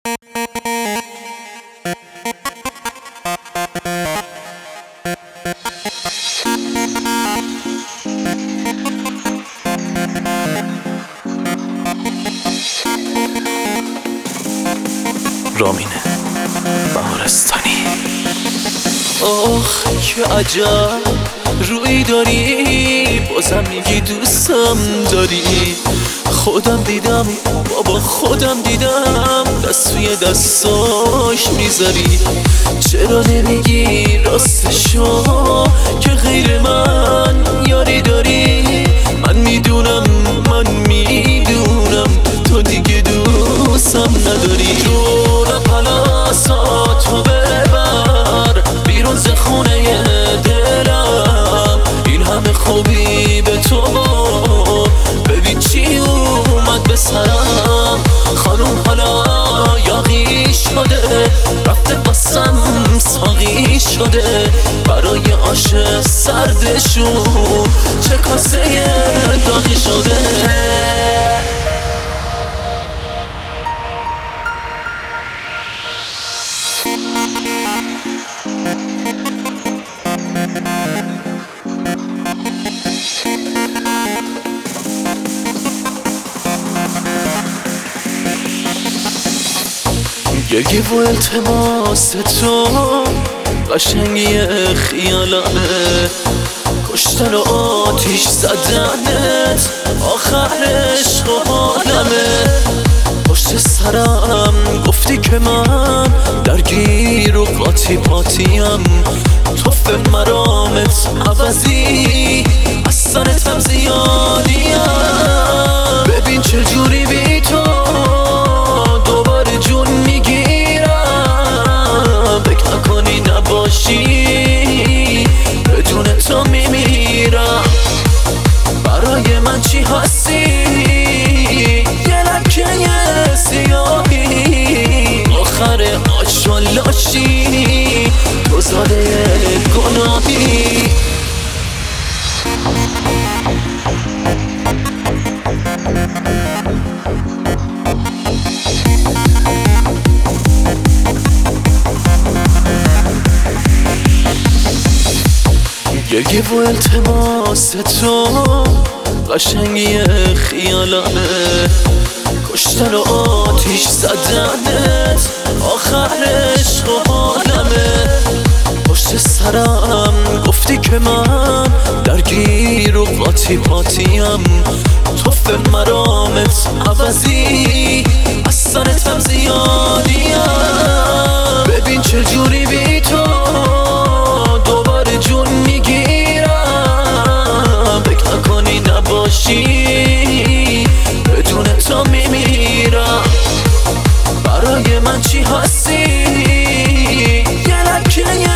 رامین بهارستانی. آخ که عجب روی داری، بازم میگی دوستم داری. خودم دیدم بابا، خودم دیدم دست توی دستاش میذاری. چرا نمیگی راستشو که غیر من یاری داری؟ من میدونم تو دیگه دوستم نداری. جون پلاساتو ببر بیرون ز خونه دلم، این همه خوبی به تو ببین چی اومد به سرم. خانوم حالا یاغی شده، رفته باسم ساقی شده، برای آش سردشون چه کاسه داغی شده. گریه و التماس تو قشنگی خیالانه، کشتن و آتیش زدنت آخر عشق و عالمه. پشت سرم گفتی که من درگیر و قاطی پاتیم، توف مرامت عوضی از سرتم زیادیم. ببین چجوری بی تو دوباره جون میگیرم، فکر نکنی نباشی بدون تو میمیرم. برای من چی هستی؟ یه لکه سیاهی آخر آش و لاشی، تو زاده گناهی. گریه و التماس تو قشنگی خیالانه، کشتن و آتیش زدنت آخر عشق و عالمه. پشت سرم گفتی که من درگیر و قاطی پاتیم، توف مرامت عوضی از سرتم زیادیم. ببین چجوری بی تو دوباره جون میگیرم، فکر نکنی نباشی بدون تو میمیرم. برای من چی هستی؟ یه لکه